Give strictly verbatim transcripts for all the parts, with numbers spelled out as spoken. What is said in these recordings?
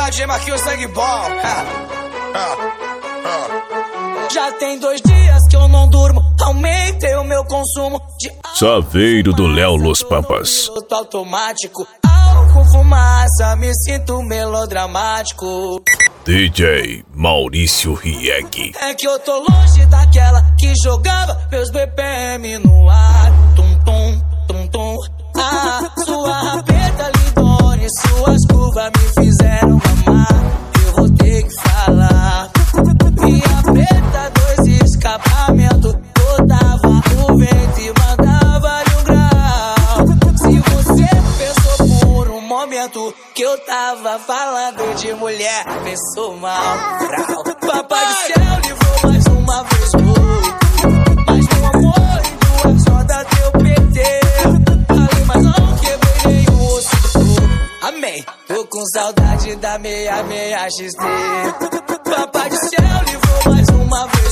D J Marquinhos sangue bom. Já tem dois dias que eu não durmo, aumentei o meu consumo de Saveiro do Léo Los Pampas. Automático, álcool, fumaça, me sinto melodramático. D J Maurício Rieg. É que eu tô longe daquela que jogava meus B P M no ar. Tum, tum, tum, tum. Ah, sua rapeta lindona e suas curvas me fizeram amar. Eu vou ter que falar. Minha preta, dois escapamentos, botava o vento e mandava-lhe um grau. Se você pensou por um momento que eu tava falando de mulher, pensou mal. Papai do céu livrou mais uma vez louco. Mas meu amor, em duas rodas deu P T. Falei, mas não quebrei nenhum osso do corpo. Amém, tô com saudade da meia meia X T. Papai do céu livrou mais uma vez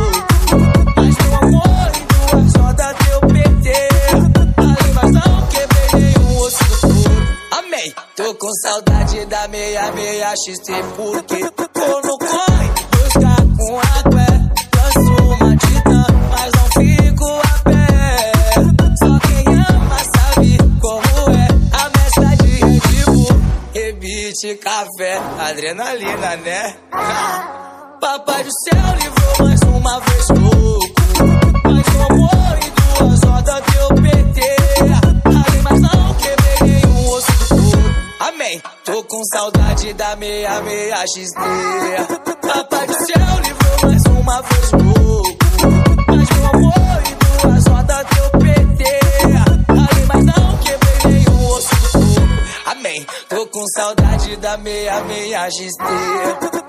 louco. Mas meu amor, em duas rodas deu P T. Falei, mas não quebrei nenhum osso do corpo. Amém, tô com saudade da meia meia X T. Porque tô no corre, buscar com água, lanço uma titã, mas não fico a pé. Só quem ama sabe como é a mescla de Red Bull, rebite, café, adrenalina, né? Papai do céu livrou mais uma vez louco. Mas meu amor, em duas rodas deu P T. Falei, mas não quebrei nenhum osso do corpo. Amém, tô com saudade da meia meia X T. Papai do céu livrou mais uma vez louco. Mas meu amor, em duas rodas deu P T. Falei, mas não quebrei nenhum osso do corpo. Amém, tô com saudade da meia meia X T.